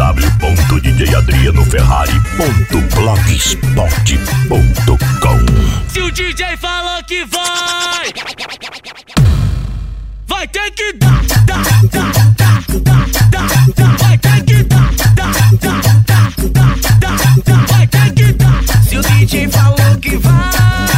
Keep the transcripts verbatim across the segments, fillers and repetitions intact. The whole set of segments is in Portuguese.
w ponto d j adriano ferrari ponto blogspot ponto com. Se o D J falou que vai, vai ter que dar, dar, dar, dar, dar, dar, dar. Vai ter que dar, dar, dar, dar, dar, dar, dar. Vai ter que dar. Se o D J falou que vai,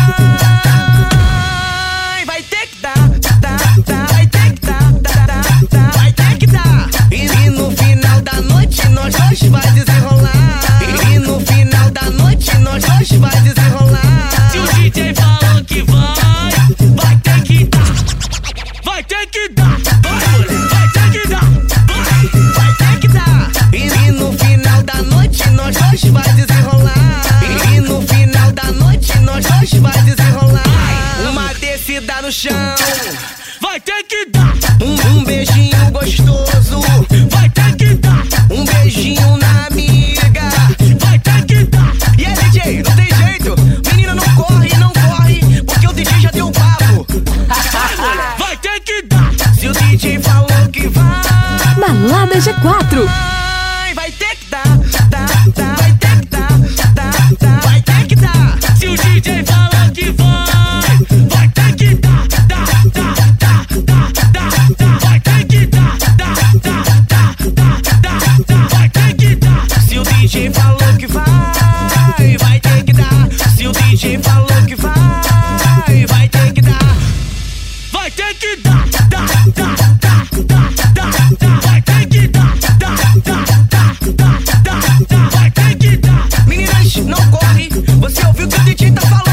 vai ter que dar, dar, dar. Vai ter que dar, dar, dar, dar. Vai ter que dar. E, e no final da noite nós dois vai desenrolar. E, e no final da noite nós dois vai desenrolar. Se o D J falou que vai, vai ter que dar. Vai ter que dar. Vai, mulher, vai ter que dar. Vai, vai ter que dar. E, e no final da noite nós dois vai desenrolar. E, e no final da noite nós dois vai desenrolar. Uma descida no chão, vai ter que dar. Um, um beijinho gostoso, vai ter que dar. Um beijinho na amiga, vai ter que dar. E aí, D J, não tem jeito. Menina, não corre, não corre, porque o D J já deu papo. Vai ter que dar. Se o D J falou que vai, Balada G quatro. Vai, vai ter que dar, dar, dar. Vai ter que dar, dar, dar. Vai ter que dar. Se o D J falou que vai, vai ter que dar, dar, dar, dar, dar, dar, dar. Vai ter que dar, dar, dar, dar, dar, dar, dar. Vai ter que dar. Se o D J falou que vai, vai ter que dar. Se o D J falou que vai, vai ter que dar. Vai ter que dar, dar, dar, dar, dar, dar, dar. Vai ter que dar, dar, dar, dar, dar, dar, dar. Vai ter que dar. Meninas, não corre, você ouviu o que o D J tá falando.